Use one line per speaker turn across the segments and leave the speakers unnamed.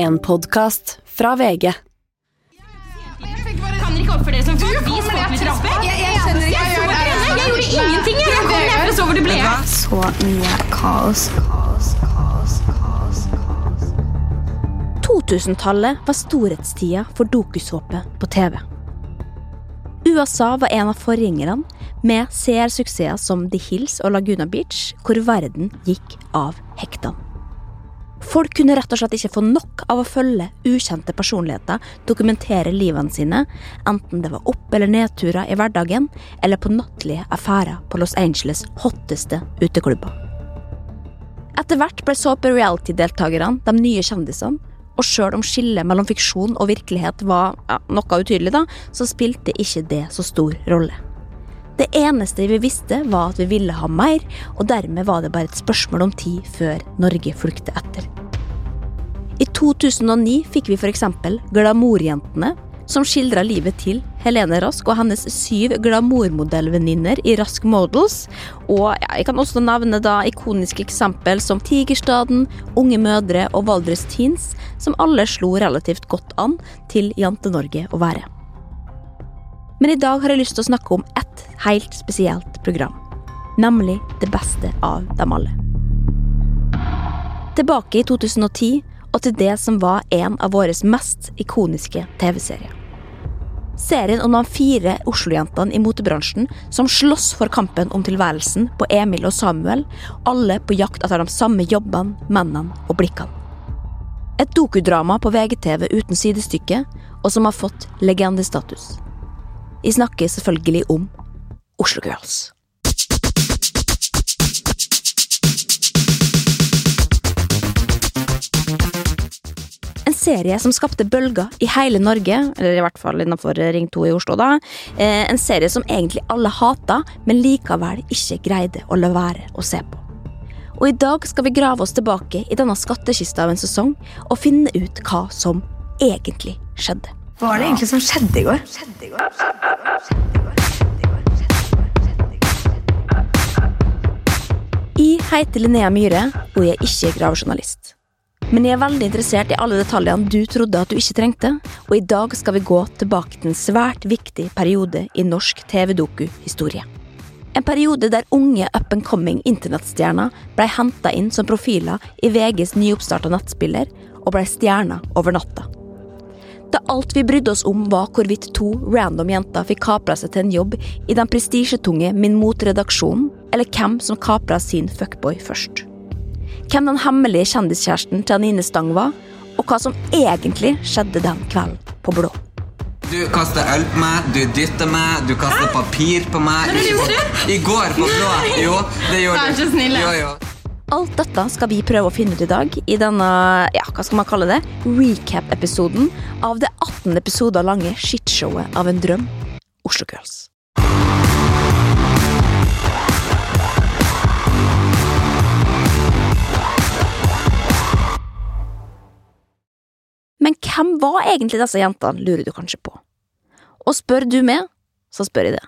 En podcast fra VG.
Kan dere ikke oppføre dere som folk? Vi spåk litt rappe. Jeg gjorde ingenting. Jeg kom ned og så hvor det ble.
Så mye kaos.
2000-tallet var storhetstida for dokusåpe på TV. USA var en av forgjengerne med seersuksesser som The Hills og Laguna Beach, hvor verden gikk av hektene. Folk kunne rett og slett ikke få nok av å følge ukjente personligheter dokumentere livene sine, enten det var opp- eller nedturer i hverdagen, eller på nattlige affærer på Los Angeles hotteste uteklubber. Etter hvert ble såpe-reality-deltagerne de nye kjendisene, og selv om skillet mellom fiksjon og virkelighet var noe utydelig da, så spilte ikke det så stor rolle. Det eneste vi visste var at vi ville ha mer, og dermed var det bare et spørsmål om tid før Norge fulgte etter. I 2009 fikk vi for eksempel Glamourjentene, som skildret livet til Helene Rask og hennes 7 glamourmodellvenninner i Rask Models, og jeg kan også nevne da ikoniske eksempel som Tigerstaden, Unge Mødre og Valdres Teens, som alle slo relativt godt an til Jante-Norge å være. Men i dag har jeg lyst til å snakke om et helt spesielt program, nemlig det beste av dem alle. Tilbake i 2010, og til det som var en av våres mest ikoniske TV-serier. Serien om de 4 Oslo-jentene i motebransjen som slåss for kampen om tilværelsen på Emil og Samuel, alle på jakt etter de samme jobbene, mennene og blikkene. Et dokudrama på VGTV uten sidestykke, og som har fått legendestatus. Jeg snakker selvfølgelig om Oslo Girls. En serie som skapte bølger i hele Norge, eller i hvert fall innenfor Ring 2 i Oslo da. En serie som egentlig alle hatet, men likevel ikke greide å la være å se på. Og i dag skal vi grave oss tilbake i denne skattekista av en sesong, og finne ut hva som egentlig skjedde.
Hva var det egentlig som skjedde i går?
Jeg heter Linnea Myhre, og jeg er ikke gravejournalist. Men jeg er veldig interessert i alle detaljene du trodde at du ikke trengte, og i dag skal vi gå tilbake til en svært viktig periode i norsk TV-doku-historie. En periode der unge up-and-coming internettstjerner ble hentet inn som profiler i VGs nyoppstartet nettspiller, og ble stjerner over natta. Da alt vi brydde oss om var hvorvidt 2 random jenter fikk kapret seg til en jobb i den prestisjetunge Min Mot-redaksjonen, eller hvem som kapret sin fuckboy først. Hvem den hemmelige kjendiskjæresten til Anine Stang var, og hva som egentlig skjedde den kvelden på Blå.
Du kastet øl på meg, du dyttet meg, du kastet papir på meg. I går på Blå. Jo, det gjorde du.
Vær så snill.
Jo.
Alt dette skal vi prøve å finne ut i dag i denne, hva skal man kalle det, recap-episoden av det 18 episoder lange shitshowet av en drøm, Oslo Girls. Men hvem var egentlig disse jentene, lurer du kanskje på. Og spør du meg, så spør jeg det.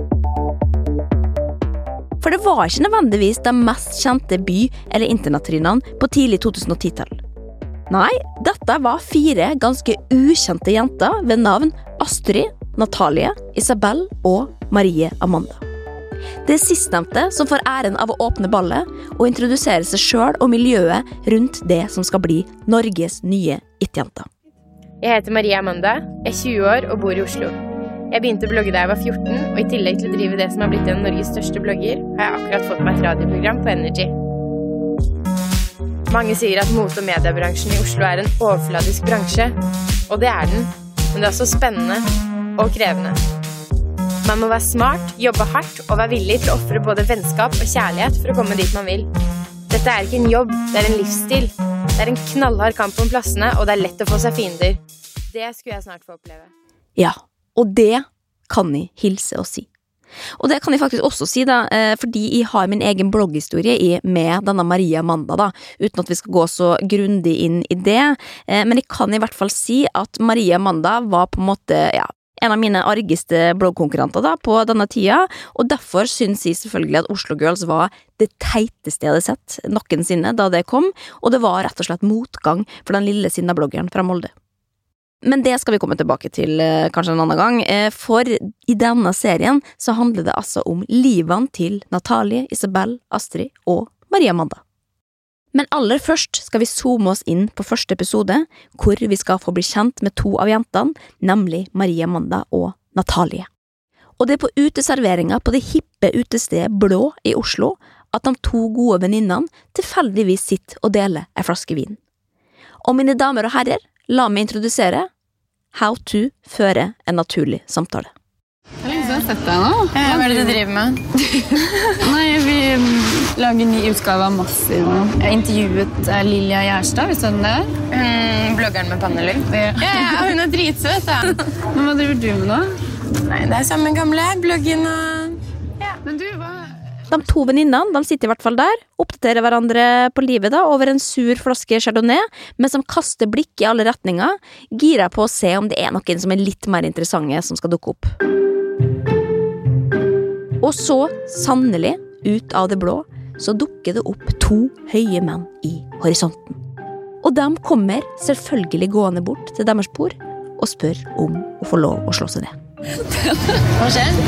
For det var ikke nødvendigvis de mest kjente by- eller internettrynene på tidlig 2010-tall. Nei, dette var 4 ganske ukjente jenter ved navn Astrid, Natalie, Isabel og Marie Amanda. Det er sistnevnte som får æren av å åpne ballet og introdusere seg selv og miljøet rundt det som skal bli Norges nye it-jenter.
Jeg heter Maria Amanda, er 20 år og bor i Oslo. Jeg begynte å blogge da jeg var 14, og i tillegg til å drive det som har blitt en av Norges største blogger, har jeg akkurat fått meg et radioprogram på Energy. Mange sier at mote- og mediebransjen i Oslo er en overfladisk bransje, og det er den, men det er også spennende og krevende. Man må være smart, jobbe hardt og være villig til å offre både vennskap og kjærlighet for å komme dit man vil. Dette er ikke en jobb, det er en livsstil. Det er en knallhard kamp om plassene, og det er lett å få seg fiender. Det skulle jeg snart få oppleve.
Ja, og det kan jeg hilse og si. Og det kan jeg faktisk også si da, fordi jeg har min egen blogghistorie med denne Maria Amanda da, uten at vi skal gå så grundig inn i det. Men jeg kan i hvert fall si at Maria Amanda var på en måte, en av mine argeste bloggkonkurrenter da, på denne tida, og derfor synes jeg selvfølgelig at Oslo Girls var det teiteste jeg hadde sett noensinne da det kom, og det var rett og slett motgang for den lille sinnabloggeren fra Molde. Men det skal vi komme tilbake til kanskje en annen gang, for i denne serien så handler det altså om livene til Natalie, Isabel, Astrid og Maria Amanda. Men aller først skal vi zoome oss inn på første episode, hvor vi skal få bli kjent med to av jentene, nemlig Maria Amanda og Natalie. Og det er på uteserveringen på det hippe utestedet Blå i Oslo at de to gode venninnene tilfeldigvis sitter og deler en flaske vin. Og mine damer og herrer, la meg introdusere How to føre en naturlig samtale.
Det lenge siden jeg har sett deg nå.
Hva det du driver med?
Nei, vi lager en ny utgave av Massiv nå. Jeg intervjuet Lilja Gjerstad, visste du det?
Bloggeren med pannelugg.
Ja,
hun dritsøt, da.
Men hva driver du med nå?
Nei, det samme gamle bloggen og...
Men du, hva...
De to venninnene, de sitter i hvert fall der, oppdaterer hverandre på livet da, over en sur flaske Chardonnay, men som kaster blikk i alle retninger, girer på å se om det er noen som er litt mer interessante som skal dukke opp. Og så, sannelig, ut av det blå, så dukker det opp to høye menn i horisonten. Og de kommer selvfølgelig gående bort til deres bord og spør om å få lov å slå seg ned.
Hva skjer?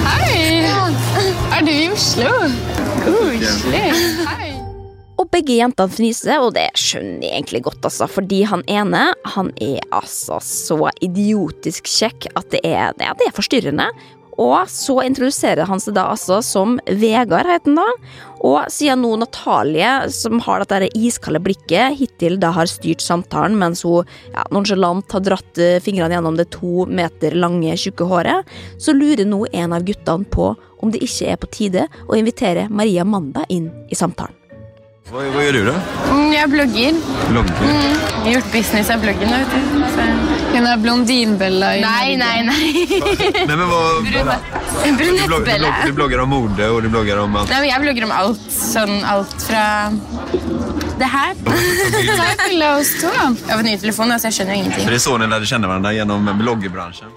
Hei! Du i Oslo? Koselig! Hei!
Og begge jentene fnyser, og det skjønner jeg egentlig godt, altså, fordi han ene, han er altså så idiotisk kjekk at det er forstyrrende. Og så introduserer han seg da altså som Vegard, heter han da. Og siden nå Natalie, som har dette iskalde blikket, hittil da har styrt samtalen, mens hun nonchalant har dratt fingrene gjennom det 2 meter lange, tjukke håret, så lurer nå en av guttene på om det ikke er på tide å invitere Maria Amanda inn i samtalen.
Hva gjør du da?
Jeg blogger.
Blogger?
Jeg har gjort business av bloggen, vet du. Så...
Hun er blondinbella i...
Nei.
Nej, men vad...
Brunettbella.
Du bloggar om mode och du bloggar om allt.
Nei, men jeg blogger om alt. Sånn alt fra... Det her.
Takk til oss to.
Jeg har fått ny telefon, så jeg skjønner ingenting.
Så det är så ni lärde känna varandra genom bloggbranschen?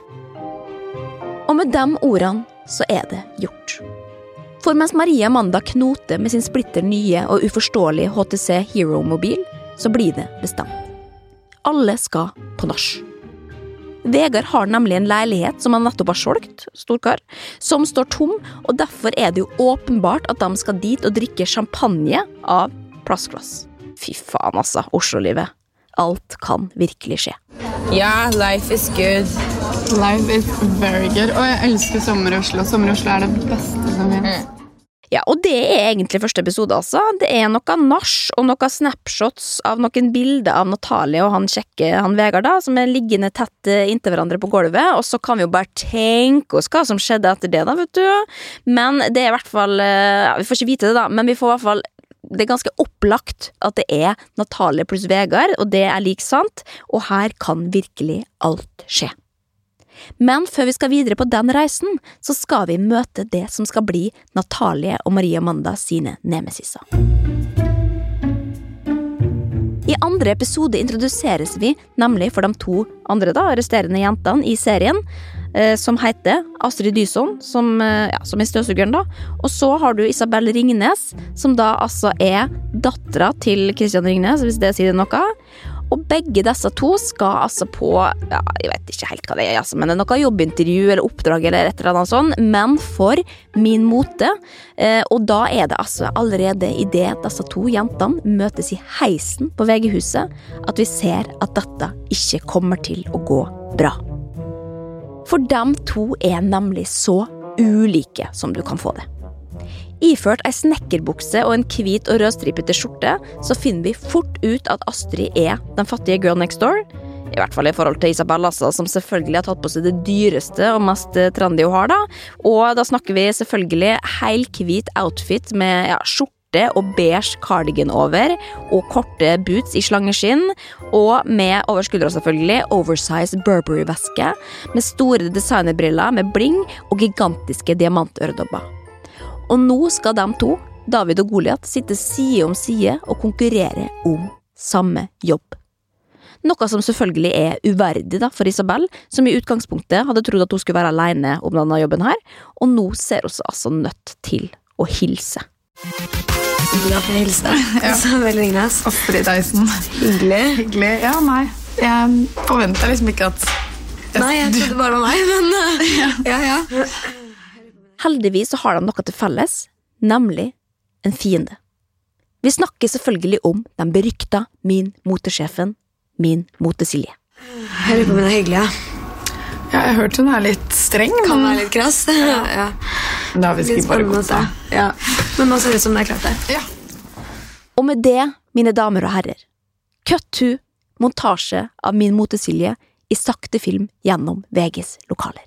Og med de ordene så er det gjort. For mens Maria Amanda knoter med sin splitter nye og uforståelige HTC Hero-mobil, så blir det bestemt. Alle skal på nach. Vegard har nemlig en leilighet som han nettopp har solgt, storkar, som står tom, og derfor er det jo åpenbart at de skal dit og drikke champagne av plastglass. Fy faen altså, Oslo-livet. Alt kan virkelig skje.
Ja, life is good.
Life is very good. Og jeg elsker sommer i Oslo. Sommer i Oslo er det beste som finnes.
Ja, og det er egentlig første episode altså. Det er noe nach og noen snapshots av noen bilder av Natalie og han Vegard da, som er liggende tett inntil hverandre på gulvet, og så kan vi jo bare tenke oss hva som skjedde etter det da, vet du. Men det er i hvert fall, vi får ikke vite det da, men vi får i hvert fall, det er ganske opplagt at det er Natalie pluss Vegard, og det er like sant, og her kan virkelig alt skje. Men før vi skal videre på den reisen, så skal vi møte det som skal bli Natalie og Maria Amanda sine nemesisser. I andre episode introduseres vi nemlig for de to andre da, resterende jentene i serien, som heter Astrid Dyson, som er støvsugeren da, og så har du Isabel Ringnes, som da altså er dattera til Christian Ringnes, hvis det sier noe. Og begge disse to skal altså på, jeg vet ikke helt hva det er, altså, men det er noe jobbintervju eller oppdrag eller et eller annet sånt, men for Min Mote, og da er det altså allerede i det disse to jentene møtes i heisen på VG-huset, at vi ser at dette ikke kommer til å gå bra. For dem to er nemlig så ulike som du kan få det. Iført ei snekkerbukse og en hvit og rødstripete skjorte, så finner vi fort ut at Astrid er den fattige girl next door. I hvert fall i forhold til Isabel, altså, som selvfølgelig har tatt på seg det dyreste og mest trendy hun har da. Og da snakker vi selvfølgelig helhvit outfit med skjorte og beige cardigan over, og korte boots i slangeskinn, og med over skuldra selvfølgelig oversized Burberry-veske, med store designerbriller med bling og gigantiske diamantøredobber. Og nå skal de to, David og Goliat, sitte side om side og konkurrere om samme jobb. Noe som selvfølgelig uverdig da, for Isabel, som I utgangspunktet hadde trodd at hun skulle være alene om denne jobben her, og nå ser hun seg altså nødt til å hilse.
Glad for å hilse. Så veldig Ringnes.
Astrid Theisen. Hyggelig. Ja, nei. Jeg forventer liksom ikke at...
Nei, jeg trodde det bare var meg, men... Ja.
Heldigvis så har de noe til felles, nemlig en fiende. Vi snakker selvfølgelig om den berykta min motesjefen, min motesilje.
Jeg lurer på om hun hyggelig, ja.
Ja, jeg har hørt hun litt streng.
Kan være litt krass. Ja.
Da har vi sikkert bare gått da.
Ja. Men nå ser det ut som det klart det.
Ja.
Og med det, mine damer og herrer, cut to montasje av min motesilje I sakte film gjennom VGs lokaler.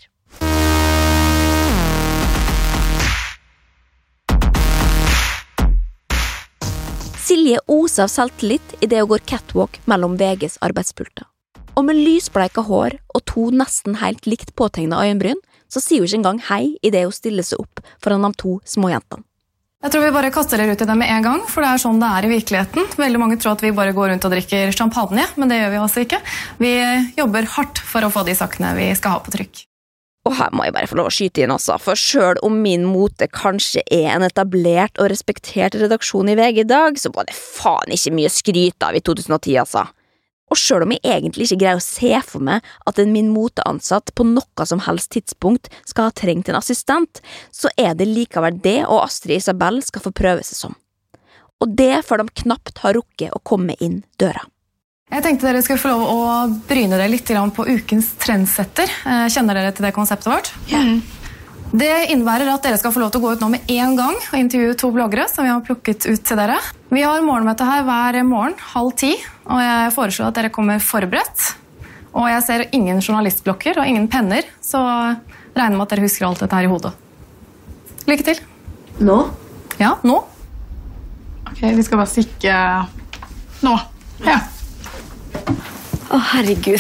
Silje oser av selvtillit I det å gå catwalk mellom VGs arbeidspulter. Og med lysbleika hår og 2 nesten helt likt påtegnet øyenbryn, så sier hun ikke engang hei I det å stille seg opp foran de 2 småjentene.
Jeg tror vi bare kaster dere ut I det med en gang, for det sånn det I virkeligheten. Veldig mange tror at vi bare går rundt og drikker champagne, men det gjør vi altså ikke. Vi jobber hardt for å få de sakene vi skal ha på trykk.
Og her må jeg bare få lov å skyte inn også, for selv om min mote kanskje en etablert og respektert redaksjon I VG I dag, så var det faen ikke mye skryt av I 2010, altså. Og selv om jeg egentlig ikke greier å se for meg at en min moteansatt på noe som helst tidspunkt skal ha trengt en assistent, så det likevel det og Astrid Isabel skal få prøve seg som. Og det før de knapt har rukket å komme inn døra.
Jeg tenkte dere skulle få lov å bryne dere litt på ukens trendsetter. Kjenner dere til det konseptet vårt?
Ja.
Det innebærer at dere skal få lov til å gå ut nå med en gang og intervjue 2 bloggere som vi har plukket ut til dere. Vi har morgenmøte her hver morgen, 9:30, og jeg foreslår at dere kommer forberedt. Og jeg ser ingen journalistblokker og ingen penner, så regner med at dere husker alt dette her I hodet. Lykke til.
Nå?
Ja, nå. Ok, vi skal bare stikke nå. Ja.
Å, herregud.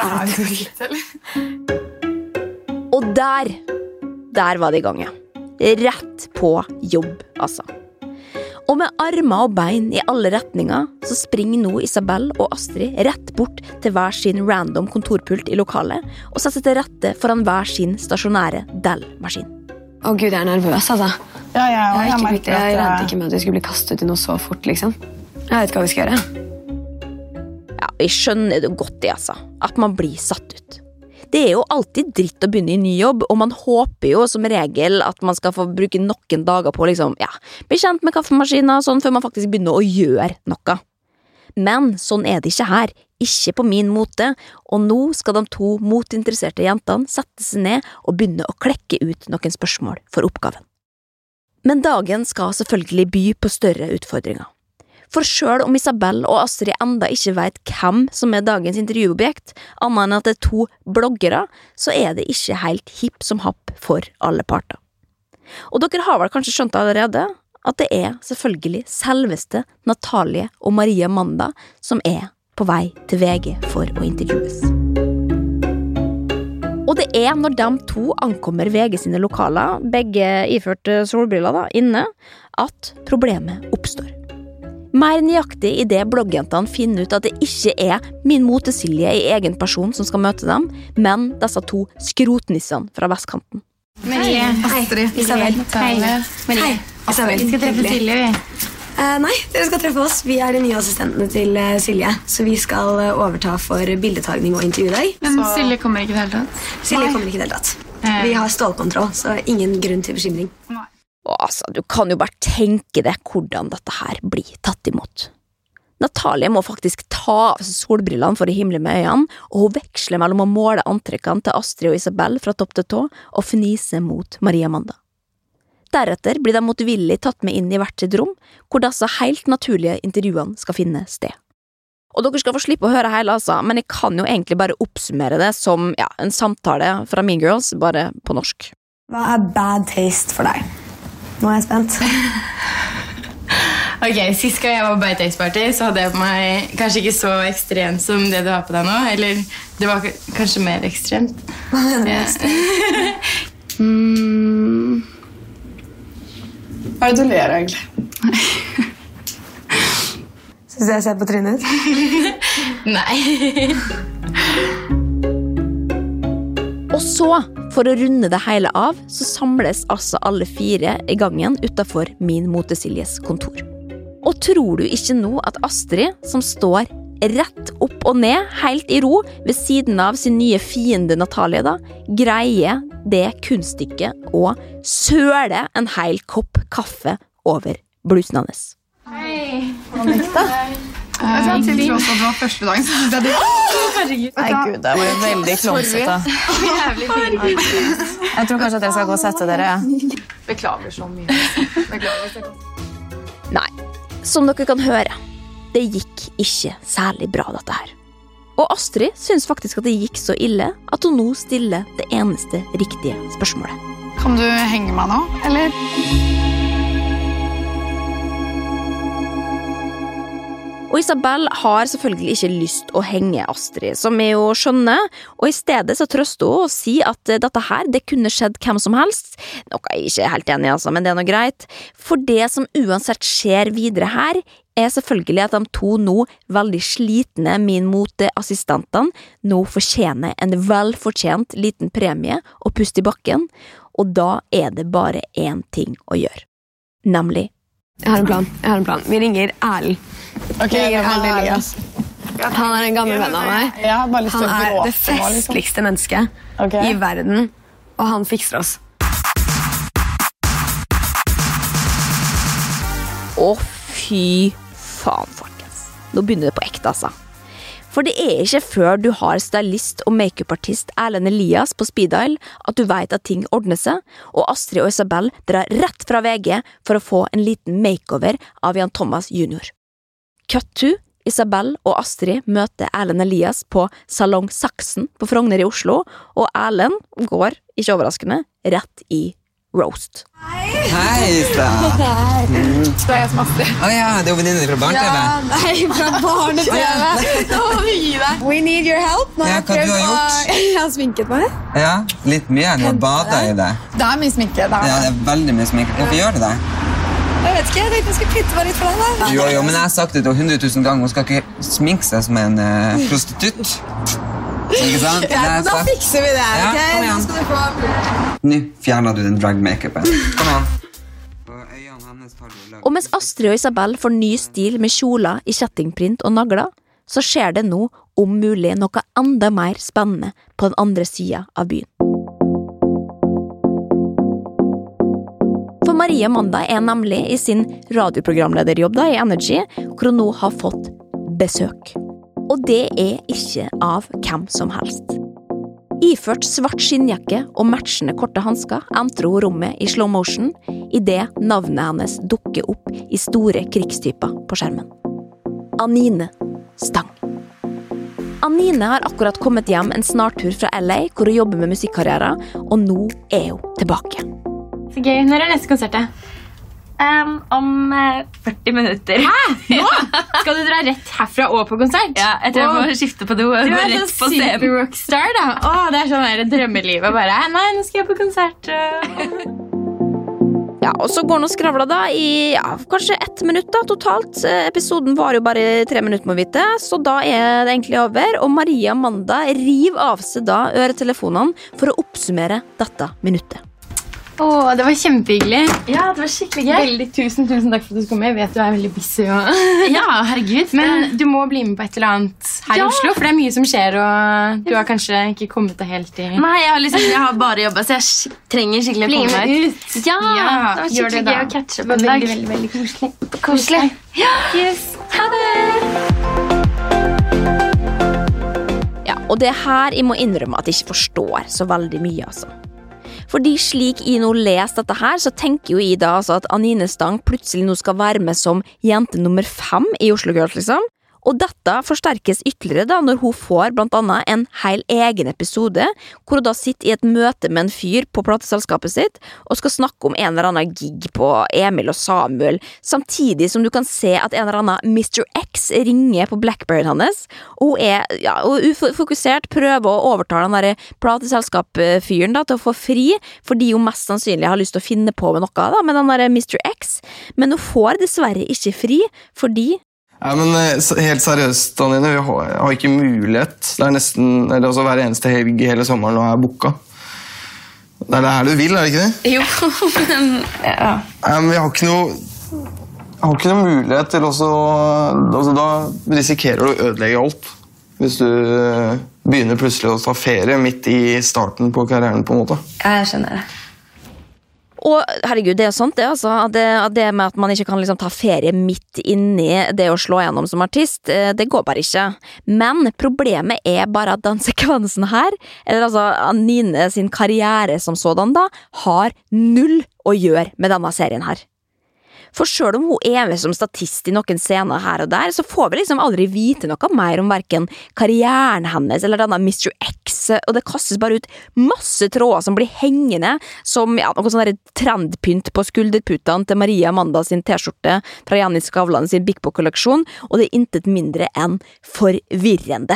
Og der var det I gang, ja. Rett på jobb, altså. Og med armer og bein I alle retninger, så springer nå Isabel og Astrid rett bort til hver sin random kontorpult I lokalet, og setter til rette foran hver sin stasjonære Dell-maskin.
Å Gud, jeg nervøs, altså.
Ja,
Jeg regnet ikke med at vi skulle bli kastet ut I noe så fort, liksom. Jeg vet ikke hva vi skal gjøre.
Ja, jeg skjønner det godt, altså. At man blir satt ut. Det jo alltid dritt å begynne I ny jobb, og man håper jo som regel at man skal få bruke noen dager på liksom, ja, bli kjent med kaffemaskiner og sånn, før man faktisk begynner å gjøre noe. Men sånn det ikke her, ikke på min mote, og nå skal de 2 motinteresserte jentene sette seg ned og begynne å klekke ut noen spørsmål for oppgaven. Men dagen skal selvfølgelig by på større utfordringer. For selv om Isabel og Astrid enda ikke vet hvem som dagens intervjuobjekt, annet enn at det 2 bloggere, så det ikke helt hipp som happ for alle parter. Og dere har vel kanskje skjønt allerede at det selvfølgelig selveste Natalie og Maria Manda som på vei til VG for å intervjues. Og det når de 2 ankommer VG sine lokaler, begge iført solbriller da, inne, at problemet oppstår. Mer nøyaktig I det bloggjentene finner ut at det ikke min motesilje I egen person som skal møte dem, men disse 2 skrotnissene fra vestkanten.
Marie, Astrid,
Isabel.
Hei.
Hei, Isabel.
Vi skal treffe Silje, vi.
Nei, dere skal treffe oss. Vi de nye assistentene til Silje, så vi skal overta for bildetagning og intervju deg.
Men Silje kommer ikke I det hele tatt?
Silje kommer ikke I det hele tatt. Vi har stålkontroll, så ingen grunn til bekymring.
Nei.
Og altså, du kan jo bare tenke deg hvordan dette her blir tatt imot. Natalie må faktisk ta av seg solbrillene for å himle med øynene, og hun veksler mellom å måle antrekkene til Astrid og Isabel fra topp til tå, og fnise mot Maria Manda. Deretter blir de motvillig tatt med inn I hvert sitt rom, hvor disse helt naturlige intervjuene skal finne sted. Og dere skal få slippe å høre hele, altså, men jeg kan jo egentlig bare oppsummere det som en samtale fra Mean Girls, bare på norsk.
Hva bad taste for deg? Nå jeg spent.
Ok, sist gang jeg var på Beite-eksperti, så hadde jeg på meg kanskje ikke så ekstremt som det du har på deg nå, eller det var kanskje mer ekstremt.
Hva mener du ekstremt?
Hva det du ler egentlig?
Synes jeg ser på trynet ut?
Nei.
Og så, for å runde det hele av, så samles altså alle 4 i gangen utenfor min Motesiljes kontor. Og tror du ikke nå at Astrid, som står rett opp og ned, helt i ro, ved siden av sin nye fiende Natalie da, greier det kunststykket å søle en hel kopp kaffe over blusen hans?
Jeg til tross at det var første dagen, så synes jeg det...
Herregud.
Nei, Gud, det var jo veldig klonsete.
Jævlig fint.
Jeg tror kanskje at dere skal gå og sette dere.
Beklager så mye.
Nei, som dere kan høre, det gikk ikke særlig bra dette her. Og Astrid synes faktisk at det gikk så ille at hun nå stiller det eneste riktige spørsmålet.
Kan du henge meg nå, eller?
Og Isabel har selvfølgelig ikke lyst å henge Astrid, som vi jo skjønner, og i stedet så trøster hun å si at dette her, det kunne skjedd hvem som helst. Noe jeg ikke er helt enig i, altså, men det er noe greit. For det som uansett skjer videre her, er selvfølgelig at de 2 nå veldig slitne min moteassistentene nå fortjener en velfortjent liten premie og pust i bakken, og da er det bare en ting å gjøre. Nemlig
Jeg har en plan. Vi ringer Erlend.
Ok, hvem er det, Elias?
Han er en gammel venn av meg.
Jeg har bare lyst til
Han
å
er
gråte
det
nå, liksom.
festligste mennesket
Ok.
i verden, og han fikser oss.
Å fy faen, folkens. Nå begynner det på ekte, altså. For det er ikke før du har stylist og makeupartist Erlend Elias på speed-dial at du vet at ting ordner seg, og Astrid og Isabel drar rett fra VG for å få en liten makeover av Jan Thomas junior. Cut to, Isabel og Astrid møter Erlend Elias på Salong Saksen på Frogner i Oslo, og Erlend går, ikke overraskende, rett i roast.
Hei, Ista.
Det er jeg som Astrid.
Åja, det er jo venninne fra barne-TV.
Nei, fra barne-TV. Nå må vi gi deg. We need your help. Nå
Ja, hva du har gjort?
Jeg har sminket meg.
Ja, litt mye. Du har badet i det.
Det er mye sminke. Det
Ja,
er.
det er veldig mye sminke. Hvorfor gjør du det?
Jeg vet ikke, jeg tenkte jeg skulle pynte meg litt for deg da.
Jo, men jeg har sagt det til 100 000 ganger. Hun skal ikke sminke seg som en prostitutt. Ikke sant? Det har jeg
Da
sagt.
fikser vi det,
Ja,
ok?
kom
Nå
igjen.
skal du få...
Nå fjerner du den drag-makeupen. Kom igjen. Og øynene hennes tar du
Og mens Astrid og Isabel får ny stil med kjoler i kjettingprint og nagler, så skjer det nå om mulig noe enda mer spennende på den andre siden av byen. For Maria Amanda er nemlig i sin radioprogramlederjobb da, i Energy, hvor hun nå har fått besøk. Og det er ikke av hvem som helst. Iført svart skinnjakke og matchende korte hansker entrer hun rommet i slow motion i det navnet hennes dukker opp i store krigstyper på skjermen. Anine Stang. Anine har akkurat kommet hjem en snartur fra LA, hvor hun jobber med musikkarriere, og nå er hun tilbake.
Så gøy. Når er neste konsertet?
Om 40 minutter.
Hæ? Nå? Skal du dra rett herfra og på konsert?
Ja, jeg tror jeg må skifte på do og
Du
gå
er
rett
sånn
på scenen.
super rockstar da. Det er sånn der drømmelivet bare. Nei, nå skal jeg på konsert.
Ja, og så går hun og skravler da i kanskje 1 minutt da, totalt. Episoden var jo bare 3 minutter, må vite, så da er det egentlig over. Og Maria Amanda river av seg da øretelefonene for å oppsummere dette minuttet.
Det var kjempehyggelig.
Ja, det var skikkelig gøy.
Veldig tusen takk for at du kom med. Jeg vet du er veldig busy.
Ja, herregud.
Men du må bli med på et eller annet her i Oslo, for det er mye som skjer, og du har kanskje ikke kommet deg helt i...
Nei, jeg har bare jobbet, så jeg trenger skikkelig å
Bli
komme
med
meg
ut.
Ja, det var
gjør det
skikkelig
da.
gøy å catche
Det
på
var
en dag.
veldig koselig.
Koselig. Ja,
Yes.
ha det.
Ja, og det er her jeg må innrømme at jeg ikke forstår så veldig mye, altså. Fordi slik jeg nå leser dette her, så tenker jo jeg da altså at Anine Stang plutselig nå skal være med som jente nummer 5 i Oslo Girls, liksom. Og dette forsterkes ytterligere da når hun får blant annet en hel egen episode, hvor hun da sitter i et møte med en fyr på plateselskapet sitt, og skal snakke om en eller annen gig på Emil og Samuel, samtidig som du kan se at en eller annen Mr. X ringer på Blackberry hennes, og hun er ufokusert, prøver å overtale den der plateselskap-fyren da til å få fri, fordi hun mest sannsynlig har lyst til å finne på noe da, med den der Mr. X, men hun får dessverre ikke fri, fordi
Ja, men helt seriøst, Anine, vi har ikke mulighet. Det nesten, altså hver eneste helg hele sommeren nå booka. Det det her du vil, det ikke det?
Jo, men ja.
Men vi har ikke noe mulighet til også, altså da risikerer du å ødelegge alt. Hvis du begynner plutselig å ta ferie midt i starten på karrieren på en måte.
Ja, jeg skjønner det.
Og herregud, det sant det, altså. Det med at man ikke kan liksom ta ferie midt inni det å slå gjennom som artist, det går bare ikke. Men problemet bare at den sekvensen her, eller altså Anine sin karriere som sådan da, har null å gjøre med denne serien her. For selv om hun med som statist i noen scener her og der, så får vi liksom aldri vite noe mer om hverken karrieren hennes eller denne Mr. X, og det kastes bare ut masse tråder som blir hengende som noe sånn trendpynt på skulderputene til Maria Amanda sin t-skjorte fra Jenny Skavlan sin Big Book-kolleksjon, og det intet mindre enn forvirrende.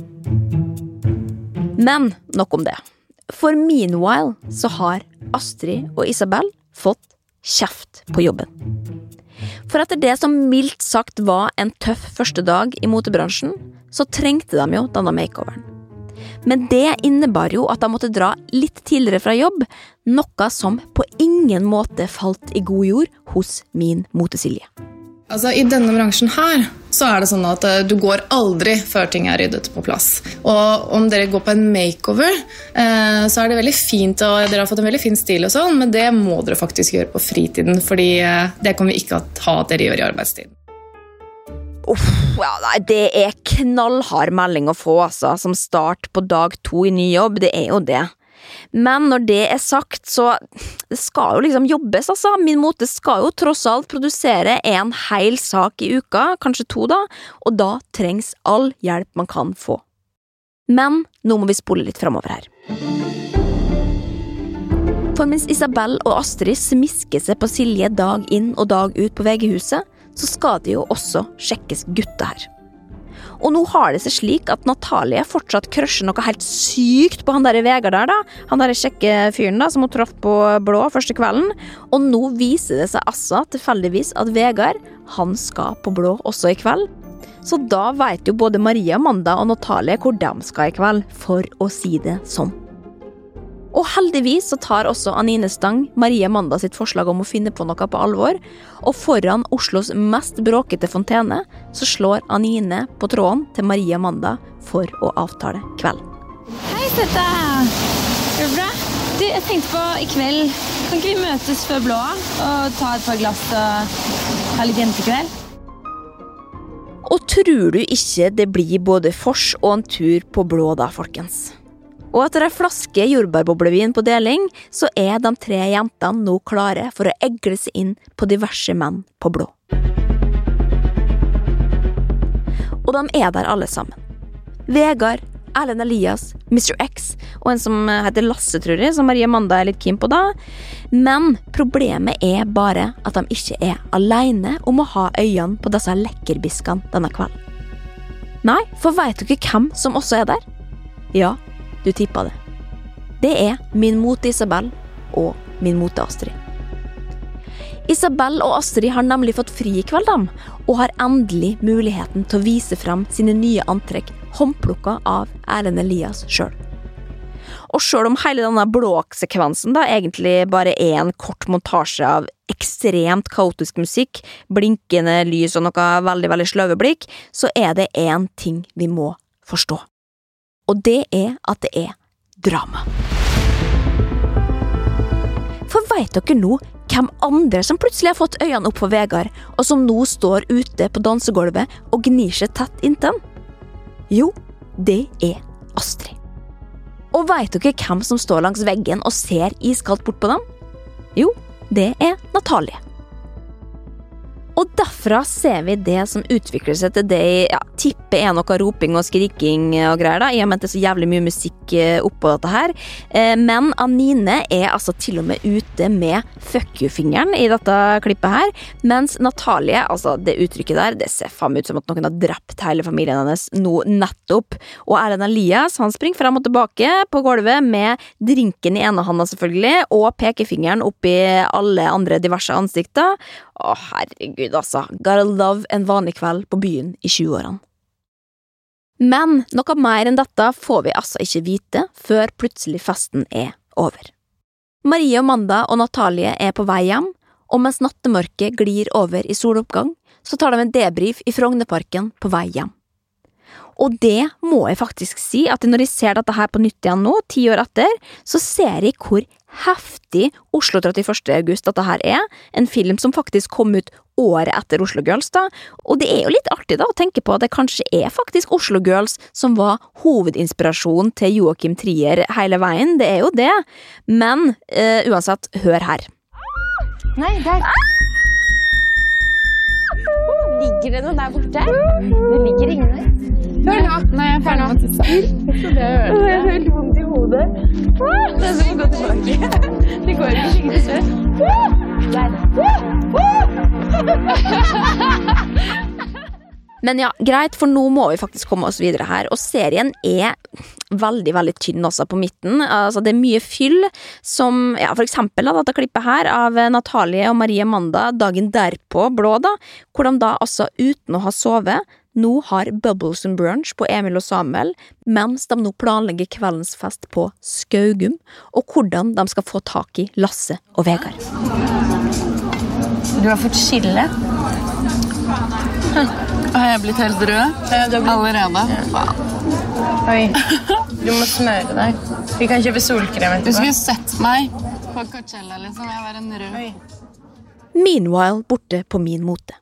Men nok om det. For meanwhile så har Astrid og Isabel fått kjeft på jobben. For etter det som mildt sagt var en tøff første dag i motebransjen, så trengte de jo denne makeoveren. Men det innebar jo at de måtte dra litt tidligere fra jobb, noe som på ingen måte falt i god jord hos min motesilje.
Altså, I denne bransjen her så det sånn at du går aldri før ting ryddet på plass. Og om dere går på en makeover, så det veldig fint, og dere har fått en veldig fin stil og sånn, men det må dere faktisk gjøre på fritiden, fordi det kommer vi ikke ha at dere gjør i arbeidstiden.
Ja, det knallhard melding å få, altså, som start på dag 2 i ny jobb, det jo det. Men når det sagt, så det skal jo liksom jobbes, altså. Min mote skal jo tross alt produsere en hel sak i uka, kanskje 2 da, og da trengs all hjelp man kan få. Men nå må vi spole litt fremover her. For mens Isabel og Astrid smisker seg på Silje dag inn og dag ut på VG-huset, så skal det jo også sjekkes gutta her. Og nå har det seg slik at Natalie fortsatt krøsjer noe helt sykt på han der Vegard der da, han der kjekke fyren da, som hun traff på Blå første kvelden, og nå viser det seg altså tilfeldigvis at Vegard, han skal på Blå også i kveld. Så da vet jo både Maria Amanda og Natalie hvor de skal i kveld, for å si det sånn. Og heldigvis så tar også Anine Stang Maria Amanda sitt forslag om å finne på noe på alvor, og foran Oslos mest bråkete fontene så slår Anine på tråden til Maria Amanda for å avtale kvelden.
Hei, Sette! Det bra? Du, jeg tenkte på i kveld, kan ikke vi møtes før Blå og ta et par glass og ha litt jentekveld?
Og tror du ikke det blir både fors og en tur på Blå da, folkens? Og etter en flaske jordbærboblevin på deling, så de 3 jentene nå klare for å egle seg inn på diverse menn på Blå. Og de der alle sammen. Vegard, Erlend Elias, Mr. X, og en som heter Lasse, tror jeg, som Maria Amanda litt keen på da. Men problemet bare at de ikke alene om å ha øynene på disse lekkerbiskene denne kvelden. Nei, for vet dere hvem som også der? Ja, du tippa det. Det min mote Isabel og min mote Astrid. Isabel og Astrid har nemlig fått fri i kveld, og har endelig muligheten til å vise frem sine nye antrekk, håndplukket av Erlend Elias selv. Og selv om hele denne blåsekvensen da egentlig bare en kort montasje av ekstremt kaotisk musikk, blinkende lys og noe veldig, veldig sløve blikk, så det en ting vi må forstå. Og det at det drama. For vet dere nå hvem andre som plutselig har fått øynene opp for Vegard, og som nå står ute på dansegolvet og gnir seg tett inntil? Jo, det Astrid. Og vet dere hvem som står langs veggen og ser iskaldt bort på dem? Jo, det Natalie. Og derfra ser vi det som utvikler seg til det tipper noe roping og skriking og greier da, I og med at det så jævlig mye musikk oppå dette her. Men Anine altså til og med ute med fuck you-fingeren I dette klippet her, mens Natalie, altså det uttrykket der, det ser faen ut som at noen har drept hele familien hennes nå nettopp. Og Erlend Elias, han springer frem og tilbake på gulvet med drinken I ene handa selvfølgelig, og pekefingeren opp I alle andre diverse ansikter. Herregud altså, gotta love en vanlig kveld på byen I 20-årene. Men noe mer enn dette får vi altså ikke vite før plutselig festen over. Marie og Amanda og Natalie på vei hjem, og mens nattemørket glir over I soloppgang, så tar de en debrief I Frognerparken på vei hjem. Og det må jeg faktisk si, at når jeg ser dette her på nytt igjen nå, 10 år etter, så ser jeg hvor heftig Oslo 31. august dette her en film som faktisk kom ut året etter Oslo Girls da, og det jo litt artig da å tenke på at det kanskje faktisk Oslo Girls som var hovedinspirasjon til Joachim Trier hele veien, det jo det, men uansett, hør her.
Nei, der. Ligger det noe der borte? Det ligger ingen der. Hør nå. Nei, jeg ferdig med å tisse. Det helt vondt I hodet. Det så gå tilbake. Det går ikke skikkelig sørt.
Men ja, greit, for nå må vi faktisk komme oss videre her, og serien veldig, veldig tynn også på midten. Altså, det mye fyll, som, ja, for eksempel da, dette klippet her av Natalie og Marie Amanda dagen derpå, blå da, hvor de da altså uten å ha sovet, nå har Bubbles and Brunch på Emil og Samuel, mens de nå planlegger kveldens fest på Skaugum, og hvordan de skal få tak I Lasse og Vegard.
Du har fått skille.
Har jeg blitt helt rød? Allerede?
Oi, du må smøre deg. Vi kan kjøpe solkrem etterpå.
Du skulle sett meg på Coachella, liksom. Jeg var en rød.
Oi.
Meanwhile borte på Min Mote.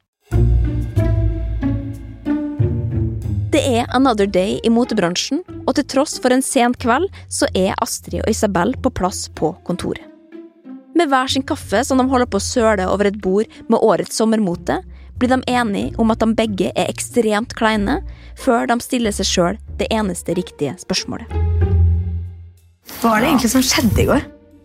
Det another day I motebransjen, og til tross for en sen kveld, så Astrid og Isabel på plass på kontoret. Med hver sin kaffe som de holder på å søle over et bord med årets sommermote, blir de enige om at de begge ekstremt kleine, før de stiller seg selv det eneste riktige spørsmålet.
Hva det egentlig som skjedde I går?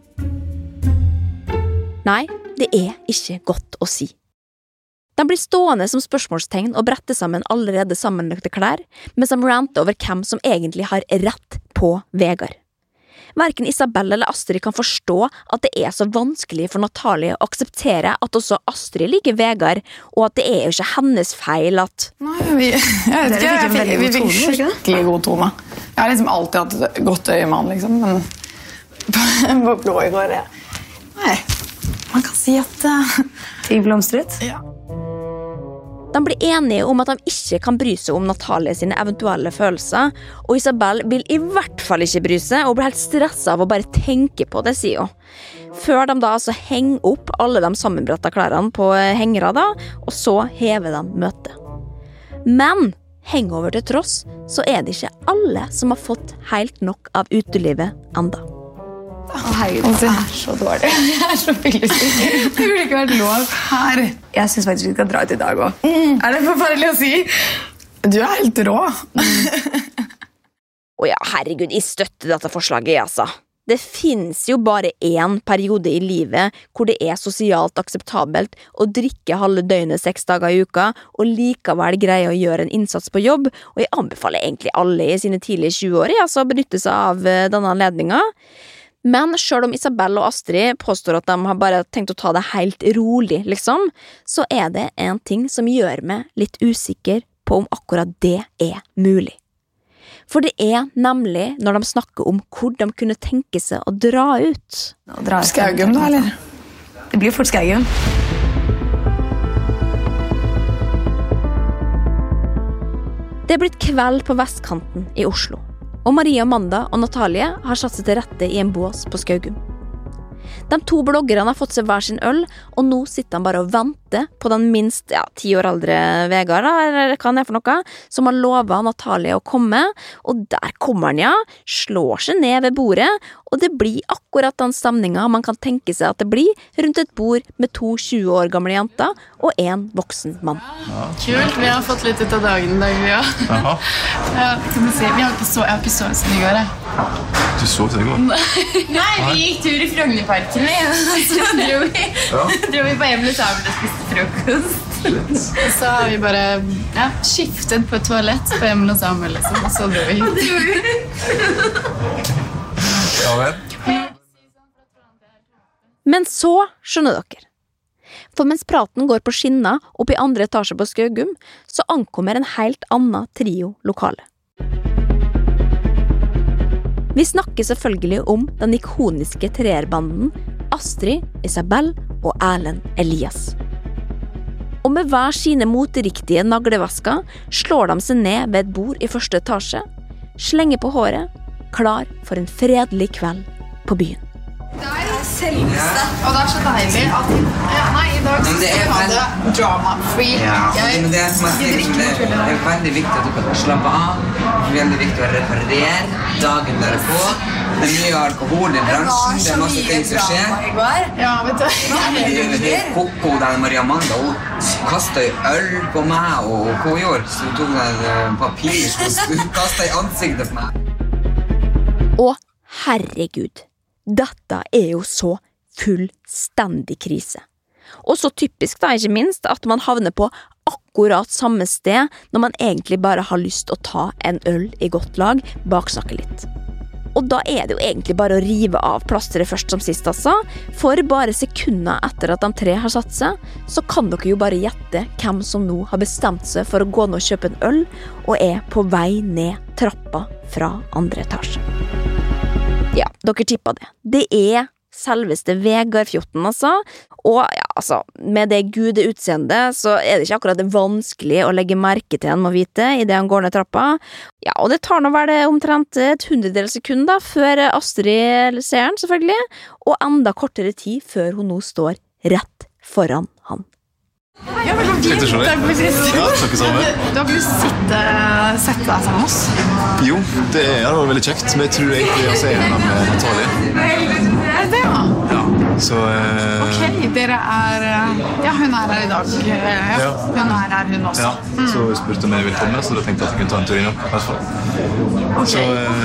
Nei, det ikke godt å si. De blir stående som spørsmålstegn og bretter sammen allerede sammenlagte klær, mens de ranter over hvem som egentlig har rett på Vegard. Hverken Isabel eller Astrid kan forstå at det så vanskelig for Natalie å akseptere at også Astrid liker Vegard, og at det jo ikke hennes feil at...
Nei, jeg vet ikke, vi fikk skikkelig god tone. Jeg har liksom alltid hatt et godt øye med han, liksom, men på blå I går, Nei, man kan si at...
Ting blomstret?
Ja.
De blir enige om at de ikke kan bry seg om Natalie sine eventuelle følelser, og Isabel vil I hvert fall ikke bry seg, og blir helt stresset av å bare tenke på det, sier hun. Før de da altså henger opp alle de sammenbrettet klærne på hengere da, og så hever de møtet. Men, hangover til tross, så det ikke alle som har fått helt nok av utelivet enda.
Herregud, det så dårlig.
Jeg så fyllesyk. Det burde ikke vært lov her.
Jeg synes faktisk vi skal dra ut I dag også.
Det forferdelig å si? Du helt rå.
Å ja, herregud, jeg støtter dette forslaget, altså. Det finnes jo bare en periode I livet hvor det sosialt akseptabelt å drikke halve døgnet 6 dager I uka, og likevel greie å gjøre en innsats på jobb, og jeg anbefaler egentlig alle I sine tidlige 20 år, altså å benytte seg av denne anledningen. Men selv om Isabel og Astrid påstår at de har bare tenkt å ta det helt rolig, liksom, så det en ting som gjør meg litt usikker på om akkurat det mulig. For det nemlig når de snakker om hvor de kunne tenke seg å dra ut.
Skaugum da, eller?
Det blir fort Skaugum.
Det blitt kveld på vestkanten I Oslo. Og Marie Amanda og Natalie har satt seg til rette I en bås på Skaugum. De 2 bloggerne har fått seg hver sin øl, og nå sitter de bare og venter venter på den minst 10 år eldre Vegard, da, eller hva han for noe, som har lovet Natalie å komme, og der kommer han, slår seg ned ved bordet, og det blir akkurat den stemningen man kan tenke seg at det blir rundt et bord med 2 20 år gamle jenter og en voksen mann.
Kult, vi har fått litt ut av dagen i dag, vi også.
Jaha.
Kan du si, jeg har ikke sovet siden i går,
Du sov til i går?
Nei, vi gikk tur i Frognerparken, så dro vi på Emil Sabel og spiste frokost.
Så har vi bare skiftet på et toalett på Emil og Samuel, og så dro vi hit.
Men så skjønner dere. For mens praten går på skinna opp i 2. etasje på Skaugum, så ankommer en helt annen trio lokale. Vi snakker selvfølgelig om den ikoniske treerbanden Astrid, Isabel og Erlend Elias. Og med hver sine moteriktige naglevasker slår de seg ned ved et bord i 1. etasje, slenger på håret, klar for en fredelig kveld på byen.
Det er selveste, og det er så deilig at i dag så skal vi ha det drama-free.
Men det som er veldig viktig at du kan slappe av, veldig viktig å reparere dagen derpå. Det er mye alkohol i bransjen, det er masse ting som skjer.
Ja, vet du.
Det er Koko, den Maria Amanda, hun kastet øl på meg, og hva hun gjorde? Så hun tok en papir, hun kastet i ansiktet på meg.
Og herregud, dette er jo så fullstendig krise. Og så typisk da, ikke minst, at man havner på akkurat samme sted når man egentlig bare har lyst å ta en øl i godt lag, baksnakke litt. Og da er det jo egentlig bare å rive av plasteret først som sist, altså. For bare sekunder etter at de 3 har satt seg, så kan dere jo bare gjette hvem som nå har bestemt seg for å gå ned og kjøpe en øl, og er på vei ned trappa fra 2. etasje. Ja, dere tippet det. Det er selveste Vegard Fjotten, altså. Og med det gudeutseendet, så er det ikke akkurat det vanskelig å legge merke til han må vite i det han går ned trappa. Ja, og det tar nå vel omtrent et 100 sekund da, før Astrid ser han, selvfølgelig, og enda kortere tid før hun nå står rett foran han.
Ja, men takk
det samme.
Du har ikke lyst til å sette deg sammen med oss?
Jo, det var veldig kjekt, men jeg tror egentlig jeg ser henne med Natalie.
Er det da?
Ja, så...
Ok, dere ja, hun er her i dag. Ja. Hun er her, hun også.
Ja, så spurte om jeg ville komme, så da tenkte jeg at jeg kunne ta en tur innom, i hvert fall.
Ok.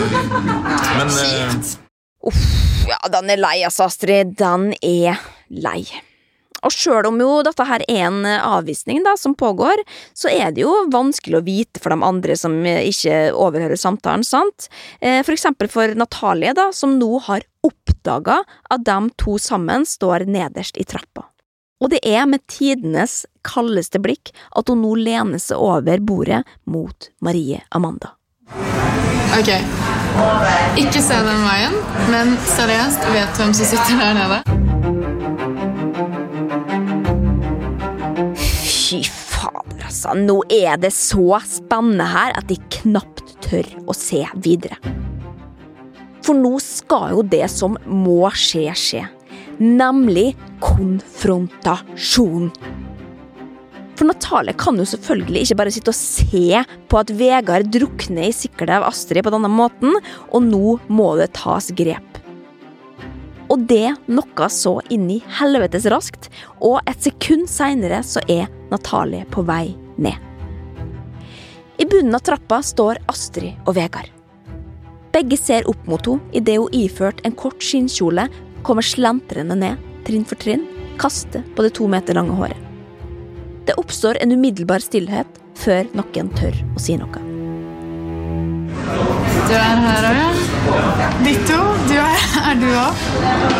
Så, men...
Uff, ja, den er lei, altså, Astrid. Den er lei. Og selv om jo dette her er en avvisning da, som pågår, så er det jo vanskelig å vite for de andre som ikke overhører samtalen, sant? For eksempel for Natalie da, som nå har oppdaget at de 2 sammen står nederst i trappa. Og det er med tidenes kaldeste blikk at hun nå lener seg over bordet mot Marie Amanda.
Ok, ikke se den veien, men seriøst, vet du hvem som sitter der nede?
Fy fader, altså. Nå er det så spennende her at de knapt tør å se videre. For nå skal jo det som må skje, nemlig konfrontasjon. For Natalie kan jo selvfølgelig ikke bare sitte og se på at Vegard drukner i sikkerhet av Astrid på denne måten, og nå må det tas grep. Og det noe så inn i helvetes raskt, og et sekund senere så er Natalie på vei ned. I bunnen av trappa står Astrid og Vegard. Begge ser opp mot henne i det hun iført en kort skinnkjole, kommer slentrende ned, trinn for trinn, kaster på det 2 meter lange håret. Det oppstår en umiddelbar stillhet før noen tør å si noe.
Du er her også, ja. Ditto, du er du også.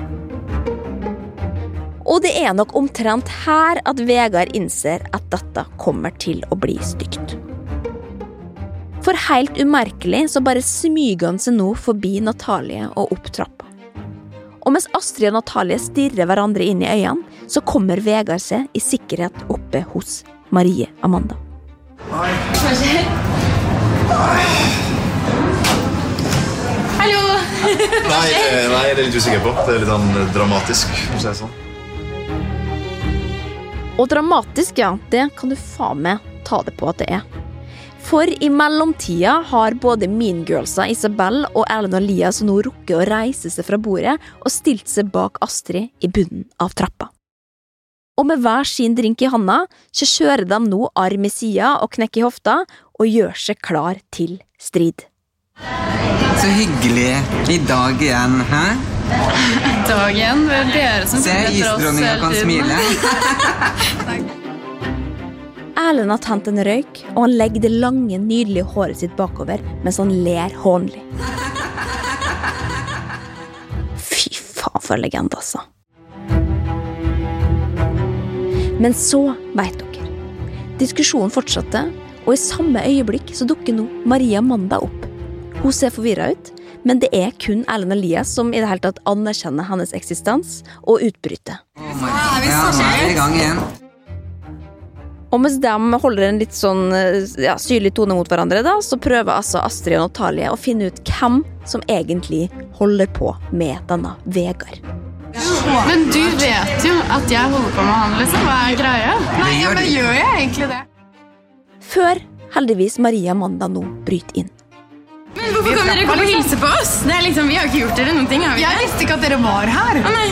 Og det er nok omtrent her at Vegard innser at dette kommer til å bli stygt. For helt umerkelig så bare smyger han seg nå forbi Natalie og opp trappa. Og mens Astrid og Natalie stirrer hverandre inn i øynene, så kommer Vegard seg i sikkerhet oppe hos Marie Amanda.
Oi.
Hva skjer? Hallo!
Nei, det er litt usikker på. Det er litt dramatisk, for å si det sånn.
Og dramatisk, ja, det kan du faen meg ta det på at det For i mellomtida har både Mean Girlsa Isabel og Erlend og Elias nå rukket å reise seg fra bordet og stilt seg bak Astrid i bunnen av trappa. Og med hver sin drink i handa, så kjører de nå arm i sida og knekker i hofta og gjør seg klar til strid.
Så hyggelig i dag igjen, hæ?
Dag igjen, det dere som
Se, isdronningen kan smile.
Erlend har tent en røyk, og han legger det lange, nydelige håret sitt bakover mens han ler hånlig. Fy faen for legende, altså. Men så vet dere. Diskusjonen fortsatte, og i samme øyeblikk så dukker nå Maria Amanda opp. Hun ser forvirret ut, men det kun Erlend og Elias som i det hele tatt anerkjenner hennes eksistens og utbryter.
Ja, nå vi i gang igjen.
Og mens de holder en litt sånn syrlig tone mot hverandre da, så prøver altså Astrid og Natalie å finne ut hvem som egentlig holder på med denne Vegard.
Men du vet jo at jeg holder på med han, liksom. Hva greia? Nei, men gjør jeg egentlig det?
Før heldigvis Maria Amanda nå bryter inn.
Men hvorfor kan dere komme og hilse på oss? Det liksom, vi har ikke gjort dere noen ting, har vi?
Jeg visste ikke at dere var her.
Nei.